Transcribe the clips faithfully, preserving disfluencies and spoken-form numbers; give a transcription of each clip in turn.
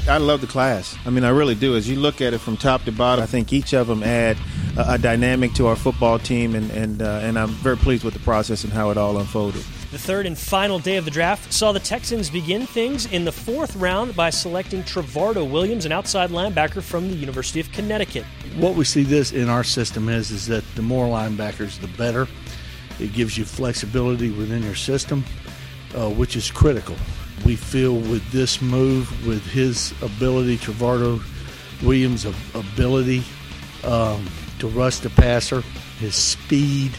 I love the class. I mean, I really do. As you look at it from top to bottom, I think each of them add a, a dynamic to our football team, and and, uh, and I'm very pleased with the process and how it all unfolded. The third and final day of the draft saw the Texans begin things in the fourth round by selecting Trevardo Williams, an outside linebacker from the University of Connecticut. What we see this in our system is, is that the more linebackers, the better. It gives you flexibility within your system, uh, which is critical. We feel with this move, with his ability, Trevardo Williams' ability um, to rush the passer, his speed,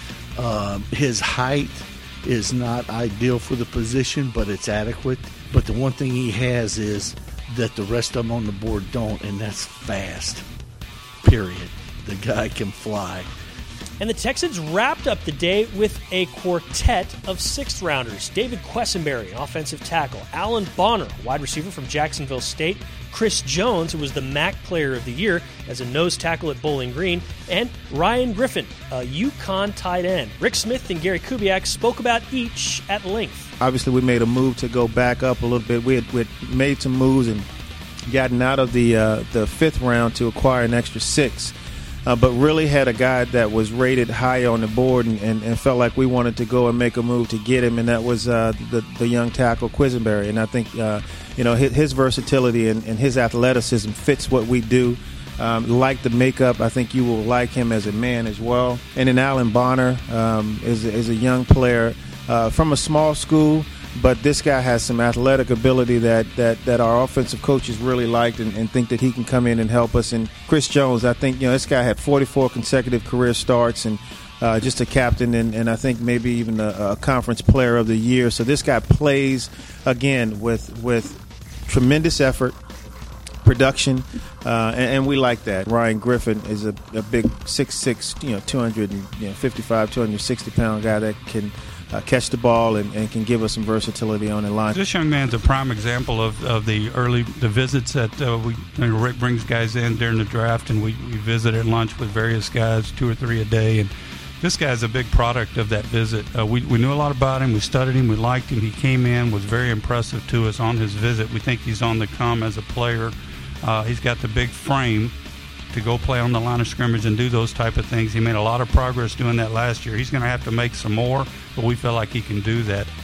um, his height is not ideal for the position, but it's adequate. But the one thing he has is that the rest of them on the board don't, and that's fast, period. The guy can fly. And the Texans wrapped up the day with a quartet of sixth-rounders. David Quessenberry, an offensive tackle. Alan Bonner, a wide receiver from Jacksonville State. Chris Jones, who was the M A C Player of the Year as a nose tackle at Bowling Green. And Ryan Griffin, a UConn tight end. Rick Smith and Gary Kubiak spoke about each at length. Obviously, we made a move to go back up a little bit. We had, we had made some moves and gotten out of the, uh, the fifth round to acquire an extra six. Uh, but really had a guy that was rated high on the board and, and, and felt like we wanted to go and make a move to get him, and that was uh, the, the young tackle Quisenberry. And I think uh, you know his, his versatility and, and his athleticism fits what we do. Um, like the makeup, I think you will like him as a man as well. And then Alan Bonner um, is, is a young player uh, from a small school, but this guy has some athletic ability that, that, that our offensive coaches really liked and, and think that he can come in and help us. And Chris Jones, I think, you know, this guy had forty-four consecutive career starts and uh, just a captain and, and I think maybe even a, a conference player of the year. So this guy plays, again, with with tremendous effort, production, uh, and, and we like that. Ryan Griffin is a, a big six six, you know, two fifty-five, two sixty pound guy that can Uh, catch the ball and, and can give us some versatility on the line. This young man's a prime example of, of the early the visits that uh, we you know, Rick brings guys in during the draft, and we, we visit at lunch with various guys, two or three a day. And this guy's a big product of that visit. Uh, we, we knew a lot about him. We studied him. We liked him. He came in, was very impressive to us on his visit. We think he's on the come as a player. Uh, he's got the big frame to go play on the line of scrimmage and do those type of things. He made a lot of progress doing that last year. He's going to have to make some more, but we feel like he can do that.